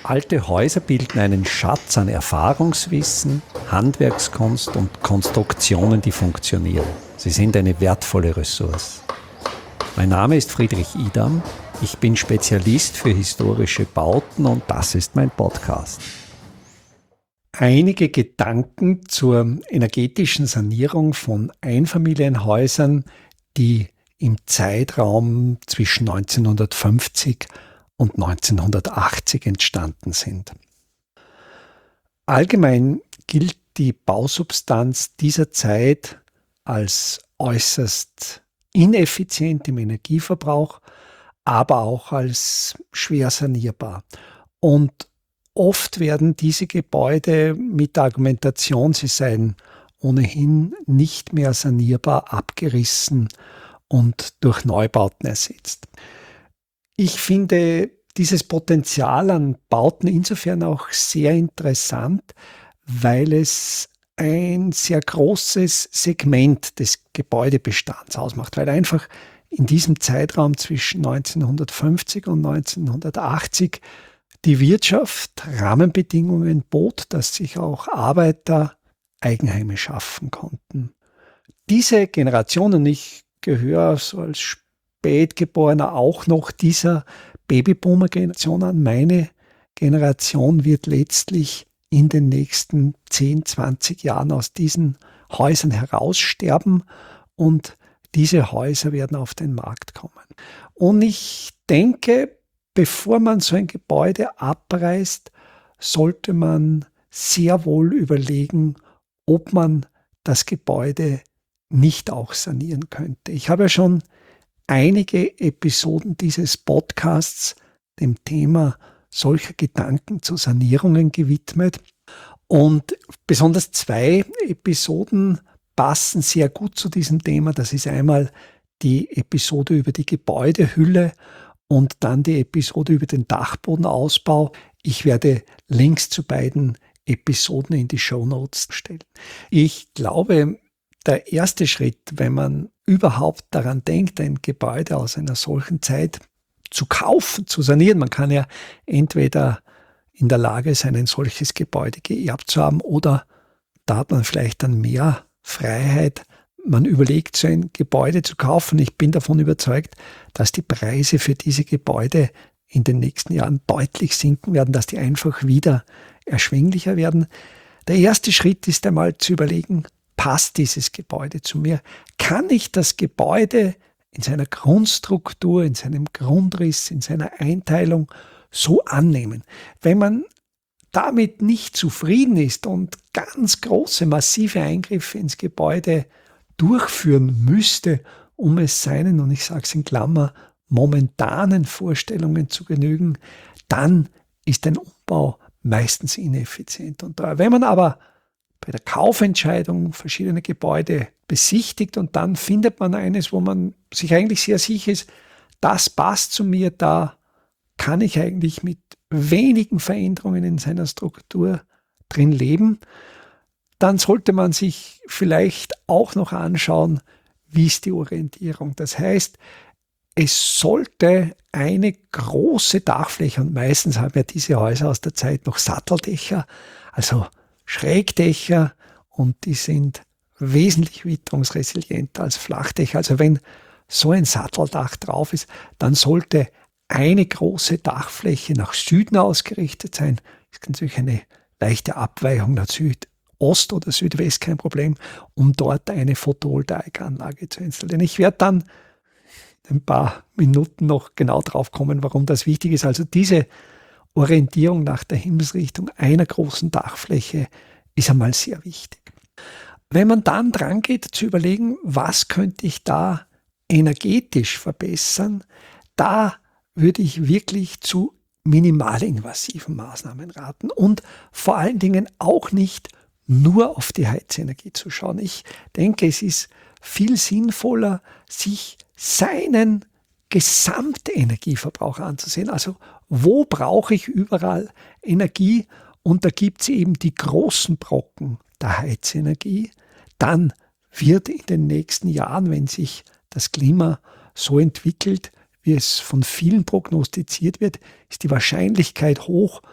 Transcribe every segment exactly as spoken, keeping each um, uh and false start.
Alte Häuser bilden einen Schatz an Erfahrungswissen, Handwerkskunst und Konstruktionen, die funktionieren. Sie sind eine wertvolle Ressource. Mein Name ist Friedrich Idam. Ich bin Spezialist für historische Bauten und das ist mein Podcast. Einige Gedanken zur energetischen Sanierung von Einfamilienhäusern, die im Zeitraum zwischen neunzehnhundertfünfzig und neunzehnhundertachtzig entstanden sind. Allgemein gilt die Bausubstanz dieser Zeit als äußerst ineffizient im Energieverbrauch, aber auch als schwer sanierbar. Und oft werden diese Gebäude mit der Argumentation, sie seien ohnehin nicht mehr sanierbar, abgerissen und durch Neubauten ersetzt. Ich finde dieses Potenzial an Bauten insofern auch sehr interessant, weil es ein sehr großes Segment des Gebäudebestands ausmacht, weil einfach in diesem Zeitraum zwischen neunzehnhundertfünfzig und neunzehnhundertachtzig die Wirtschaft Rahmenbedingungen bot, dass sich auch Arbeiter Eigenheime schaffen konnten. Diese Generation, und ich gehöre so als Spätgeborener auch noch dieser Babyboomer-Generation an, meine Generation wird letztlich in den nächsten zehn, zwanzig Jahren aus diesen Häusern heraussterben und diese Häuser werden auf den Markt kommen. Und ich denke, bevor man so ein Gebäude abreißt, sollte man sehr wohl überlegen, ob man das Gebäude nicht auch sanieren könnte. Ich habe ja schon einige Episoden dieses Podcasts dem Thema solcher Gedanken zu Sanierungen gewidmet. Und besonders zwei Episoden passen sehr gut zu diesem Thema. Das ist einmal die Episode über die Gebäudehülle und dann die Episode über den Dachbodenausbau. Ich werde Links zu beiden Episoden in die Shownotes stellen. Ich glaube, der erste Schritt, wenn man überhaupt daran denkt, ein Gebäude aus einer solchen Zeit zu kaufen, zu sanieren, man kann ja entweder in der Lage sein, ein solches Gebäude geerbt zu haben, oder da hat man vielleicht dann mehr Freiheit. Man überlegt, so ein Gebäude zu kaufen. Ich bin davon überzeugt, dass die Preise für diese Gebäude in den nächsten Jahren deutlich sinken werden, dass die einfach wieder erschwinglicher werden. Der erste Schritt ist einmal zu überlegen, passt dieses Gebäude zu mir? Kann ich das Gebäude in seiner Grundstruktur, in seinem Grundriss, in seiner Einteilung so annehmen? Wenn man damit nicht zufrieden ist und ganz große, massive Eingriffe ins Gebäude durchführen müsste, um es seinen, und ich sage es in Klammer, momentanen Vorstellungen zu genügen, dann ist ein Umbau meistens ineffizient und teuer. Wenn man aber bei der Kaufentscheidung verschiedene Gebäude besichtigt und dann findet man eines, wo man sich eigentlich sehr sicher ist, das passt zu mir, da kann ich eigentlich mit wenigen Veränderungen in seiner Struktur drin leben, dann sollte man sich vielleicht auch noch anschauen, wie ist die Orientierung. Das heißt, es sollte eine große Dachfläche, und meistens haben ja diese Häuser aus der Zeit noch Satteldächer, also Schrägdächer, und die sind wesentlich witterungsresilienter als Flachdächer. Also wenn so ein Satteldach drauf ist, dann sollte eine große Dachfläche nach Süden ausgerichtet sein. Es kann natürlich eine leichte Abweichung nach Südost oder Südwest, kein Problem, um dort eine Photovoltaikanlage zu installieren. Ich werde dann in ein paar Minuten noch genau drauf kommen, warum das wichtig ist. Also diese Orientierung nach der Himmelsrichtung einer großen Dachfläche ist einmal sehr wichtig. Wenn man dann dran geht, zu überlegen, was könnte ich da energetisch verbessern, da würde ich wirklich zu minimalinvasiven Maßnahmen raten und vor allen Dingen auch nicht nur auf die Heizenergie zu schauen. Ich denke, es ist viel sinnvoller, sich seinen Gesamtenergieverbrauch anzusehen. Also wo brauche ich überall Energie? Und da gibt es eben die großen Brocken der Heizenergie. Dann wird in den nächsten Jahren, wenn sich das Klima so entwickelt, wie es von vielen prognostiziert wird, ist die Wahrscheinlichkeit hoch,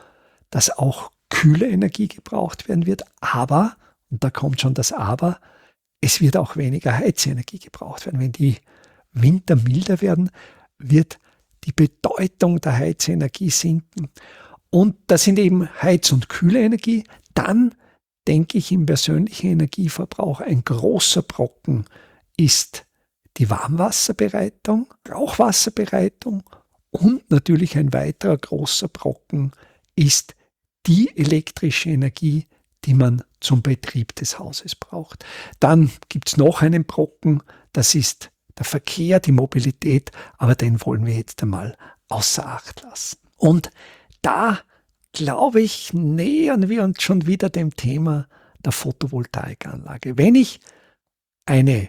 dass auch kühle Energie gebraucht werden wird, aber, und da kommt schon das Aber, es wird auch weniger Heizenergie gebraucht werden. Wenn die Winter milder werden, wird die Bedeutung der Heizenergie sinken. Und das sind eben Heiz- und kühle Energie. Dann denke ich, im persönlichen Energieverbrauch ein großer Brocken ist die Warmwasserbereitung, Rauchwasserbereitung und natürlich ein weiterer großer Brocken ist die elektrische Energie, die man zum Betrieb des Hauses braucht. Dann gibt es noch einen Brocken, das ist der Verkehr, die Mobilität, aber den wollen wir jetzt einmal außer Acht lassen. Und da, glaube ich, nähern wir uns schon wieder dem Thema der Photovoltaikanlage. Wenn ich eine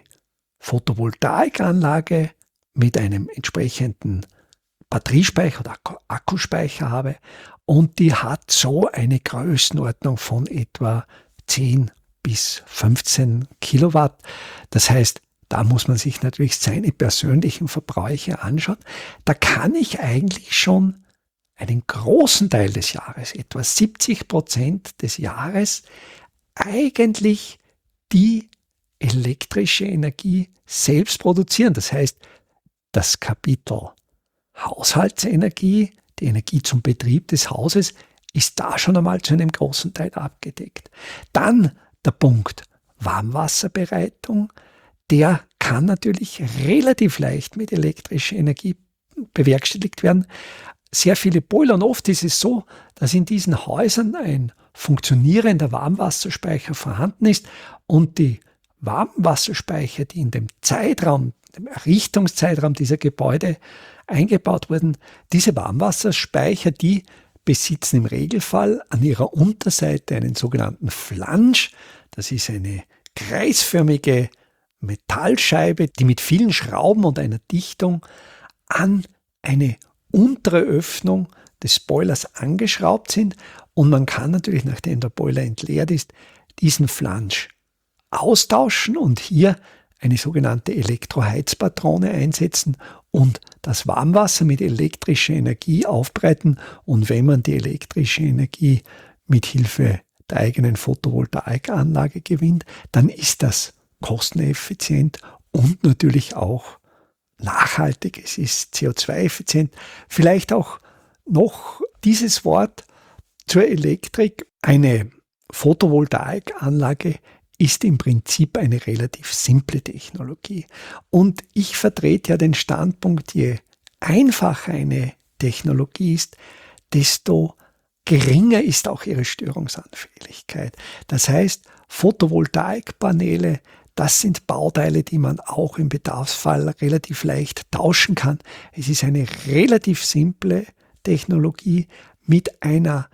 Photovoltaikanlage mit einem entsprechenden Batteriespeicher oder Akkuspeicher habe und die hat so eine Größenordnung von etwa zehn bis fünfzehn Kilowatt. Das heißt, da muss man sich natürlich seine persönlichen Verbräuche anschauen. Da kann ich eigentlich schon einen großen Teil des Jahres, etwa siebzig Prozent des Jahres, eigentlich die elektrische Energie selbst produzieren. Das heißt, das Kapitel Haushaltsenergie, die Energie zum Betrieb des Hauses, ist da schon einmal zu einem großen Teil abgedeckt. Dann der Punkt Warmwasserbereitung, der kann natürlich relativ leicht mit elektrischer Energie bewerkstelligt werden. Sehr viele Boiler, und oft ist es so, dass in diesen Häusern ein funktionierender Warmwasserspeicher vorhanden ist und die Warmwasserspeicher, die in dem Zeitraum, dem Errichtungszeitraum dieser Gebäude eingebaut wurden, diese Warmwasserspeicher, die besitzen im Regelfall an ihrer Unterseite einen sogenannten Flansch. Das ist eine kreisförmige Metallscheibe, die mit vielen Schrauben und einer Dichtung an eine untere Öffnung des Boilers angeschraubt sind. Und man kann natürlich, nachdem der Boiler entleert ist, diesen Flansch austauschen und hier eine sogenannte Elektroheizpatrone einsetzen und das Warmwasser mit elektrischer Energie aufbereiten. Und wenn man die elektrische Energie mit Hilfe der eigenen Photovoltaikanlage gewinnt, dann ist das kosteneffizient und natürlich auch nachhaltig. Es ist C O zwei effizient. Vielleicht auch noch dieses Wort zur Elektrik. Eine Photovoltaikanlage ist im Prinzip eine relativ simple Technologie. Und ich vertrete ja den Standpunkt, je einfacher eine Technologie ist, desto geringer ist auch ihre Störungsanfälligkeit. Das heißt, Photovoltaikpaneele, das sind Bauteile, die man auch im Bedarfsfall relativ leicht tauschen kann. Es ist eine relativ simple Technologie mit einer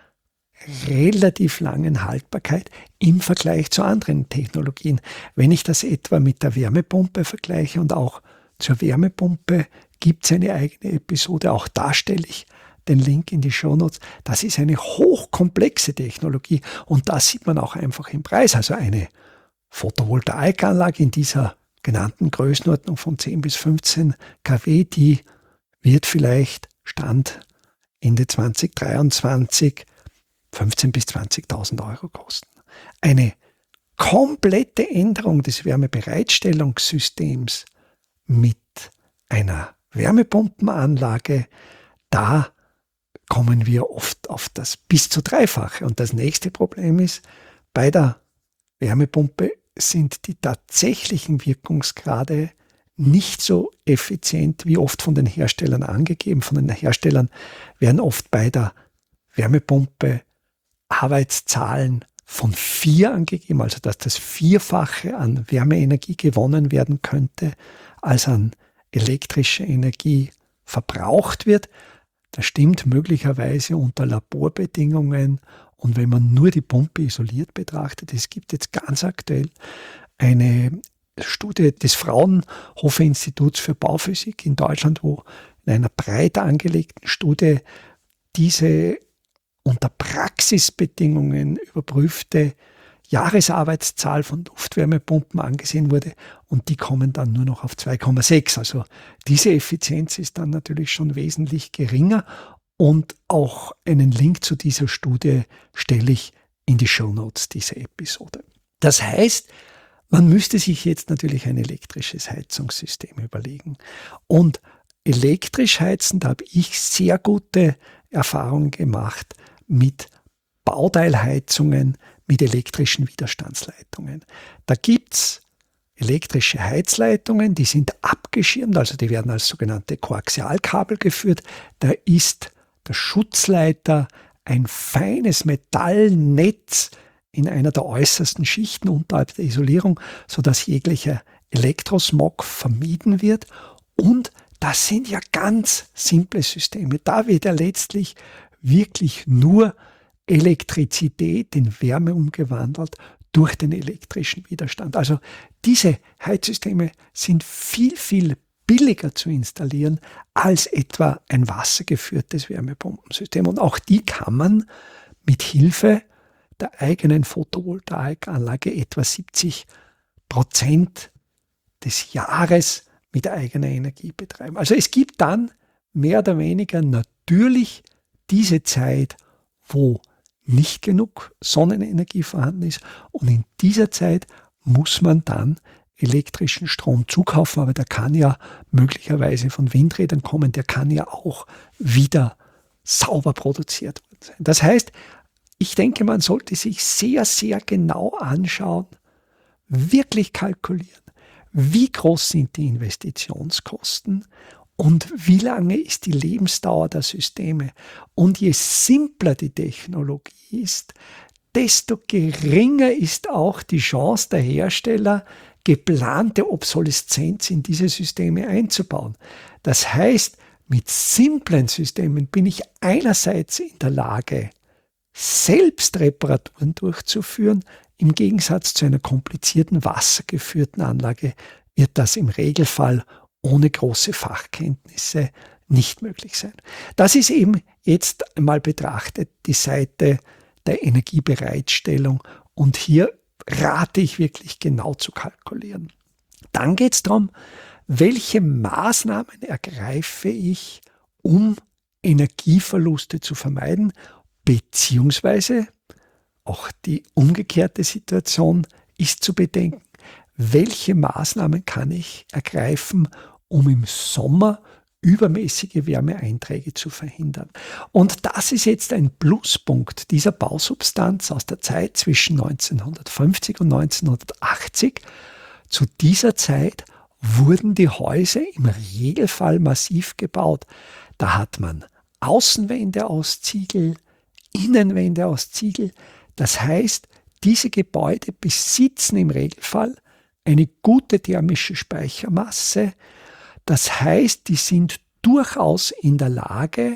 relativ langen Haltbarkeit im Vergleich zu anderen Technologien. Wenn ich das etwa mit der Wärmepumpe vergleiche, und auch zur Wärmepumpe gibt es eine eigene Episode, auch da stelle ich den Link in die Shownotes. Das ist eine hochkomplexe Technologie und das sieht man auch einfach im Preis. Also eine Photovoltaikanlage in dieser genannten Größenordnung von zehn bis fünfzehn Kilowatt, die wird vielleicht Stand Ende zwanzig dreiundzwanzig fünfzehntausend bis zwanzigtausend Euro kosten. Eine komplette Änderung des Wärmebereitstellungssystems mit einer Wärmepumpenanlage, da kommen wir oft auf das bis zu Dreifache. Und das nächste Problem ist, bei der Wärmepumpe sind die tatsächlichen Wirkungsgrade nicht so effizient wie oft von den Herstellern angegeben. Von den Herstellern werden oft bei der Wärmepumpe Arbeitszahlen von vier angegeben, also dass das Vierfache an Wärmeenergie gewonnen werden könnte, als an elektrischer Energie verbraucht wird. Das stimmt möglicherweise unter Laborbedingungen und wenn man nur die Pumpe isoliert betrachtet. Es gibt jetzt ganz aktuell eine Studie des Fraunhofer Instituts für Bauphysik in Deutschland, wo in einer breit angelegten Studie diese unter Praxisbedingungen überprüfte Jahresarbeitszahl von Luftwärmepumpen angesehen wurde und die kommen dann nur noch auf zwei Komma sechs. Also diese Effizienz ist dann natürlich schon wesentlich geringer Und auch einen Link zu dieser Studie stelle ich in die Shownotes dieser Episode. Das heißt, man müsste sich jetzt natürlich ein elektrisches Heizungssystem überlegen. Und elektrisch heizen, da habe ich sehr gute Erfahrungen gemacht mit Bauteilheizungen, mit elektrischen Widerstandsleitungen. Da gibt es elektrische Heizleitungen, die sind abgeschirmt, also die werden als sogenannte Koaxialkabel geführt. Da ist der Schutzleiter ein feines Metallnetz in einer der äußersten Schichten unterhalb der Isolierung, sodass jeglicher Elektrosmog vermieden wird. Und das sind ja ganz simple Systeme. Da wird ja letztlich wirklich nur Elektrizität in Wärme umgewandelt durch den elektrischen Widerstand. Also diese Heizsysteme sind viel, viel billiger zu installieren als etwa ein wassergeführtes Wärmepumpensystem. Und auch die kann man mit Hilfe der eigenen Photovoltaikanlage etwa siebzig Prozent des Jahres mit eigener Energie betreiben. Also es gibt dann mehr oder weniger natürlich diese Zeit, wo nicht genug Sonnenenergie vorhanden ist, und in dieser Zeit muss man dann elektrischen Strom zukaufen, aber der kann ja möglicherweise von Windrädern kommen, der kann ja auch wieder sauber produziert sein. Das heißt, ich denke, man sollte sich sehr, sehr genau anschauen, wirklich kalkulieren, wie groß sind die Investitionskosten und wie lange ist die Lebensdauer der Systeme. Und je simpler die Technologie ist, desto geringer ist auch die Chance der Hersteller, geplante Obsoleszenz in diese Systeme einzubauen. Das heißt, mit simplen Systemen bin ich einerseits in der Lage, selbst Reparaturen durchzuführen. Im Gegensatz zu einer komplizierten wassergeführten Anlage wird das im Regelfall ohne große Fachkenntnisse nicht möglich sein. Das ist eben jetzt einmal betrachtet die Seite der Energiebereitstellung, und hier rate ich wirklich genau zu kalkulieren. Dann geht es darum, welche Maßnahmen ergreife ich, um Energieverluste zu vermeiden, beziehungsweise auch die umgekehrte Situation ist zu bedenken. Welche Maßnahmen kann ich ergreifen, um im Sommer übermäßige Wärmeeinträge zu verhindern? Und das ist jetzt ein Pluspunkt dieser Bausubstanz aus der Zeit zwischen neunzehnhundertfünfzig und neunzehnhundertachtzig. Zu dieser Zeit wurden die Häuser im Regelfall massiv gebaut. Da hat man Außenwände aus Ziegel, Innenwände aus Ziegel. Das heißt, diese Gebäude besitzen im Regelfall eine gute thermische Speichermasse. Das heißt, die sind durchaus in der Lage,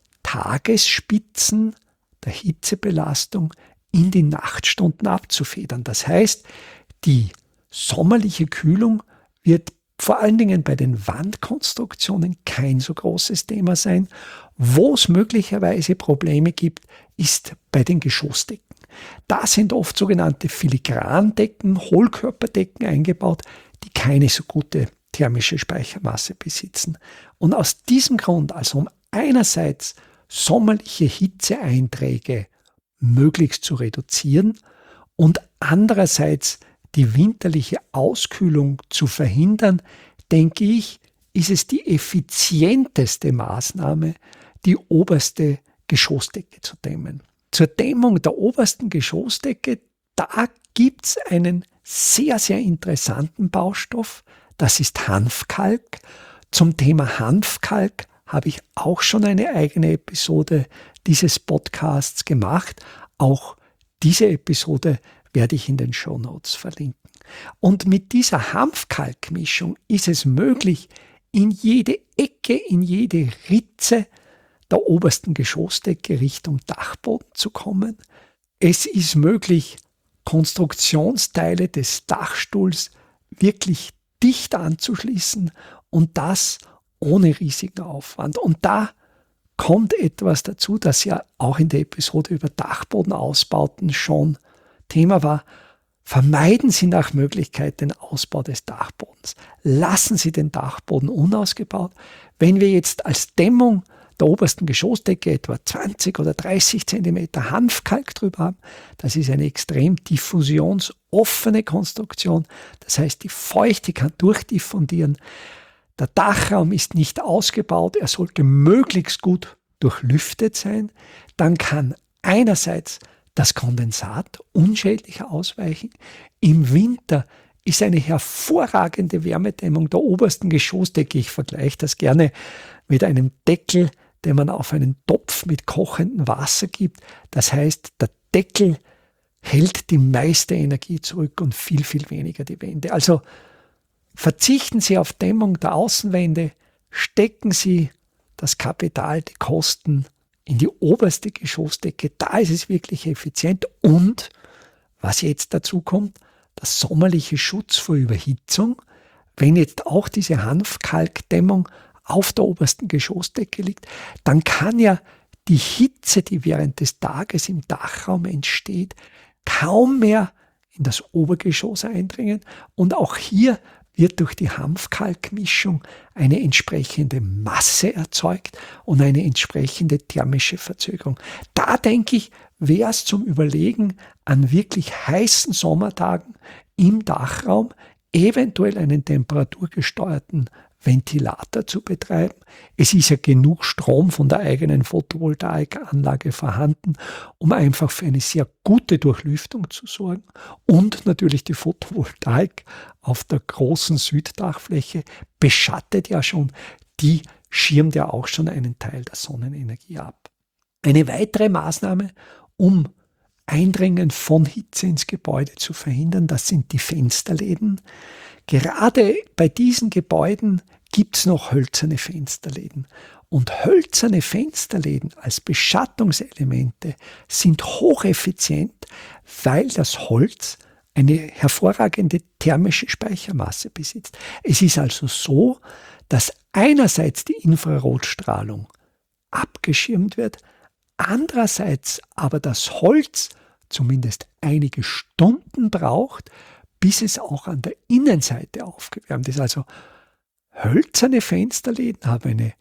Tagesspitzen der Hitzebelastung in die Nachtstunden abzufedern. Das heißt, die sommerliche Kühlung wird vor allen Dingen bei den Wandkonstruktionen kein so großes Thema sein. Wo es möglicherweise Probleme gibt, ist bei den Geschossdecken. Da sind oft sogenannte Filigrandecken, Hohlkörperdecken eingebaut, die keine so gute thermische Speichermasse besitzen. Und aus diesem Grund, also um einerseits sommerliche Hitzeeinträge möglichst zu reduzieren und andererseits die winterliche Auskühlung zu verhindern, denke ich, ist es die effizienteste Maßnahme, die oberste Geschossdecke zu dämmen. Zur Dämmung der obersten Geschossdecke, da gibt es einen sehr, sehr interessanten Baustoff. Das ist Hanfkalk. Zum Thema Hanfkalk habe ich auch schon eine eigene Episode dieses Podcasts gemacht. Auch diese Episode werde ich in den Shownotes verlinken. Und mit dieser Hanfkalkmischung ist es möglich, in jede Ecke, in jede Ritze der obersten Geschossdecke Richtung Dachboden zu kommen. Es ist möglich, Konstruktionsteile des Dachstuhls wirklich dicht anzuschließen, und das ohne riesigen Aufwand. Und da kommt etwas dazu, das ja auch in der Episode über Dachbodenausbauten schon Thema war. Vermeiden Sie nach Möglichkeit den Ausbau des Dachbodens. Lassen Sie den Dachboden unausgebaut. Wenn wir jetzt als Dämmung der obersten Geschossdecke etwa zwanzig oder dreißig Zentimeter Hanfkalk drüber haben. Das ist eine extrem diffusionsoffene Konstruktion. Das heißt, die Feuchte kann durchdiffundieren. Der Dachraum ist nicht ausgebaut. Er sollte möglichst gut durchlüftet sein. Dann kann einerseits das Kondensat unschädlicher ausweichen. Im Winter ist eine hervorragende Wärmedämmung der obersten Geschossdecke. Ich vergleiche das gerne mit einem Deckel, den man auf einen Topf mit kochendem Wasser gibt. Das heißt, der Deckel hält die meiste Energie zurück und viel, viel weniger die Wände. Also verzichten Sie auf Dämmung der Außenwände, stecken Sie das Kapital, die Kosten in die oberste Geschossdecke. Da ist es wirklich effizient. Und was jetzt dazu kommt, der sommerliche Schutz vor Überhitzung. Wenn jetzt auch diese Hanfkalkdämmung auf der obersten Geschossdecke liegt, dann kann ja die Hitze, die während des Tages im Dachraum entsteht, kaum mehr in das Obergeschoss eindringen. Und auch hier wird durch die Hanfkalkmischung eine entsprechende Masse erzeugt und eine entsprechende thermische Verzögerung. Da denke ich, wäre es zum Überlegen, an wirklich heißen Sommertagen im Dachraum eventuell einen temperaturgesteuerten Ventilator zu betreiben. Es ist ja genug Strom von der eigenen Photovoltaikanlage vorhanden, um einfach für eine sehr gute Durchlüftung zu sorgen. Und natürlich die Photovoltaik auf der großen Süddachfläche beschattet ja schon, die schirmt ja auch schon einen Teil der Sonnenenergie ab. Eine weitere Maßnahme, um Eindringen von Hitze ins Gebäude zu verhindern, das sind die Fensterläden. Gerade bei diesen Gebäuden gibt es noch hölzerne Fensterläden. Und hölzerne Fensterläden als Beschattungselemente sind hocheffizient, weil das Holz eine hervorragende thermische Speichermasse besitzt. Es ist also so, dass einerseits die Infrarotstrahlung abgeschirmt wird, andererseits aber das Holz zumindest einige Stunden braucht, bis es auch an der Innenseite aufgewärmt ist. Also hölzerne Fensterläden haben eine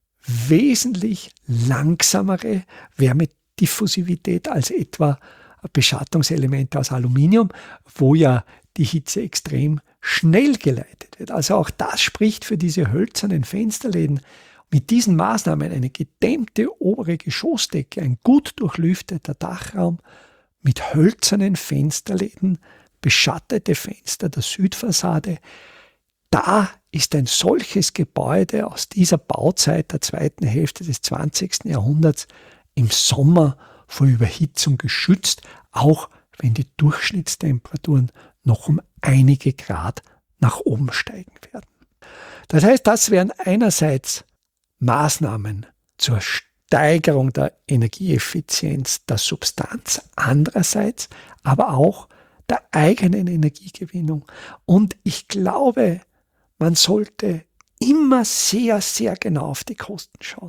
wesentlich langsamere Wärmediffusivität als etwa Beschattungselemente aus Aluminium, wo ja die Hitze extrem schnell geleitet wird. Also auch das spricht für diese hölzernen Fensterläden. Mit diesen Maßnahmen eine gedämmte obere Geschossdecke, ein gut durchlüfteter Dachraum mit hölzernen Fensterläden, beschattete Fenster der Südfassade. Da ist ein solches Gebäude aus dieser Bauzeit der zweiten Hälfte des zwanzigsten Jahrhunderts im Sommer vor Überhitzung geschützt, auch wenn die Durchschnittstemperaturen noch um einige Grad nach oben steigen werden. Das heißt, das wären einerseits Maßnahmen zur Steigerung der Energieeffizienz der Substanz, andererseits aber auch der eigenen Energiegewinnung. Und ich glaube, man sollte immer sehr, sehr genau auf die Kosten schauen.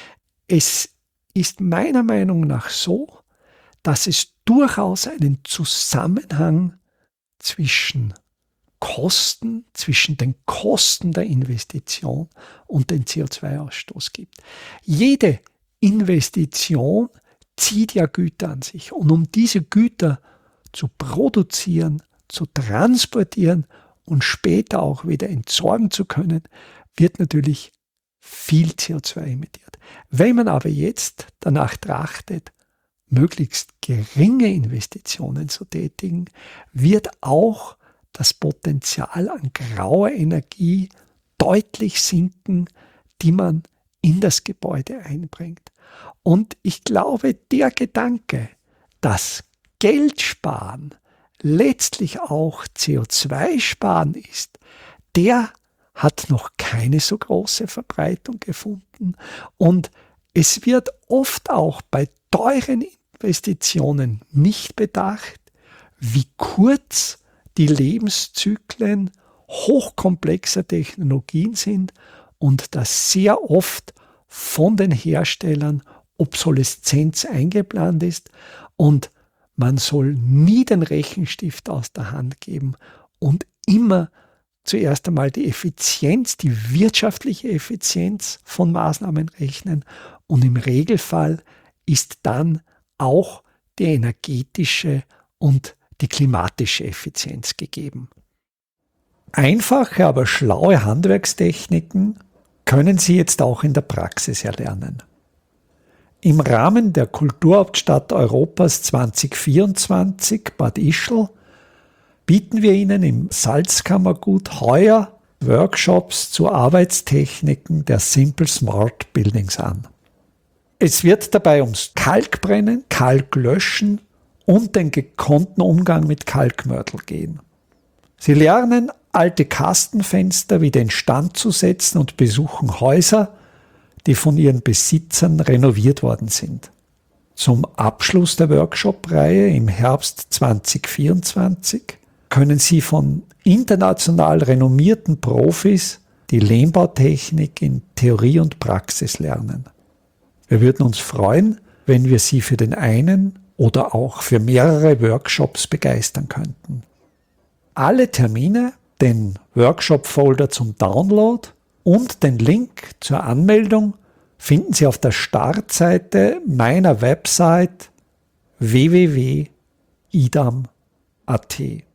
Es ist meiner Meinung nach so, dass es durchaus einen Zusammenhang zwischen Kosten, zwischen den Kosten der Investition und den C O zwei Ausstoß gibt. Jede Investition zieht ja Güter an sich. Und um diese Güter zu produzieren, zu transportieren und später auch wieder entsorgen zu können, wird natürlich viel C O zwei emittiert. Wenn man aber jetzt danach trachtet, möglichst geringe Investitionen zu tätigen, wird auch das Potenzial an grauer Energie deutlich sinken, die man in das Gebäude einbringt. Und ich glaube, der Gedanke, dass Geld sparen letztlich auch C O zwei sparen ist, der hat noch keine so große Verbreitung gefunden. Und es wird oft auch bei teuren Investitionen nicht bedacht, wie kurz die Lebenszyklen hochkomplexer Technologien sind und dass sehr oft von den Herstellern Obsoleszenz eingeplant ist und man soll nie den Rechenstift aus der Hand geben und immer zuerst einmal die Effizienz, die wirtschaftliche Effizienz von Maßnahmen rechnen und im Regelfall ist dann auch die energetische und die klimatische Effizienz gegeben. Einfache, aber schlaue Handwerkstechniken können Sie jetzt auch in der Praxis erlernen. Im Rahmen der Kulturhauptstadt Europas zwanzig vierundzwanzig Bad Ischl bieten wir Ihnen im Salzkammergut heuer Workshops zu Arbeitstechniken der Simple Smart Buildings an. Es wird dabei ums Kalkbrennen, Kalklöschen und den gekonnten Umgang mit Kalkmörtel gehen. Sie lernen, alte Kastenfenster wieder instand zu setzen und besuchen Häuser, die von ihren Besitzern renoviert worden sind. Zum Abschluss der Workshop-Reihe im Herbst zwanzig vierundzwanzig können Sie von international renommierten Profis die Lehmbautechnik in Theorie und Praxis lernen. Wir würden uns freuen, wenn wir Sie für den einen oder auch für mehrere Workshops begeistern könnten. Alle Termine, den Workshop-Folder zum Download und den Link zur Anmeldung finden Sie auf der Startseite meiner Website w w w punkt idam punkt a t.